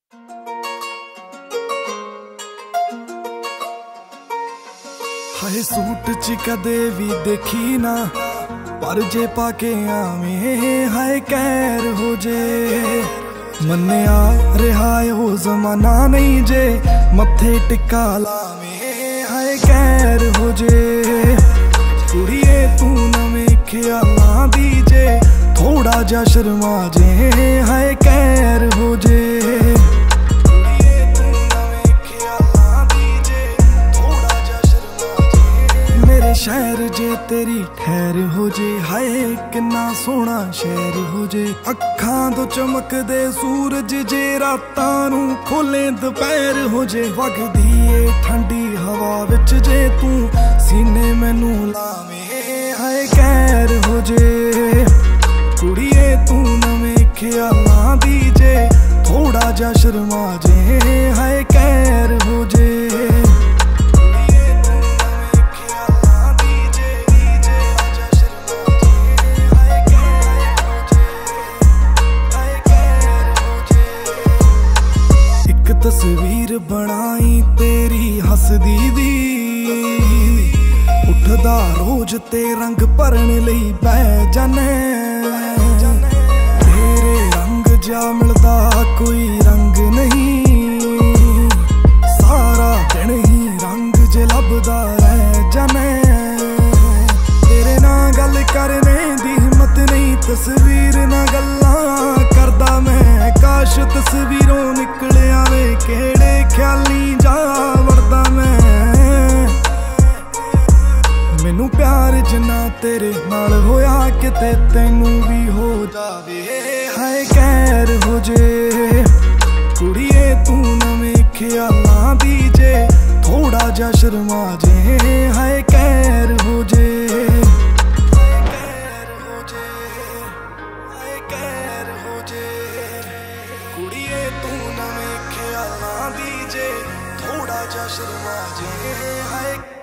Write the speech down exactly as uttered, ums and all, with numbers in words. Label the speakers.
Speaker 1: हाय suit च कदे भी देखी ना, पर जे पाके आवें हाय कैर हो जे। मन्निया रहा ओ जमाना नहीं जे, मत्थे टिक्का लावें हाय कैर हो जे। कुड़िए तू नवें ख्यालां दी जे, थोड़ा जा शर्मा जे हाय कैर हो जे। शहर जे तेरी ठहर हो जे, हाय किन्ना सोहना शहर हो जे। अखां तो चमकदे सूरज जे, रातां नूं खोले दोपहर हो जे। वगदी ए ठंडी हवा विच जे तू सीने मैनू लावें हाय कैर हो जे। कुड़िए तू नवें ख्यालां दी जे, थोड़ा जा शर्मा जे हाय कैर हो जे। तस्वीर बनाई तेरी हसदी दी, उठदा रोज ते रंग भरन लई बह जाने। तेरे रंग जा मिलदा कोई रंग नहीं, सारा दिन ही रंग जे लभदा रह जाने। तेरे ना गल करने दी हिम्मत नहीं, तस्वीर ना गल्लां करदा मैं। काश तस्वीरों निकले आवे केड़े ख्याली जा वरदा मैं। मैनू प्यार जिन्ना तेरे नाल होया, किते तैनू भी हो जावे हाय कैर हो जे। कुड़िए तू नवें ख्यालां दी जे, थोड़ा जा शर्मा जे हाय कैर हो जे। कुड़िए तू नवें ख्यालां दी जे, थोड़ा जा शर्मा जे हाय।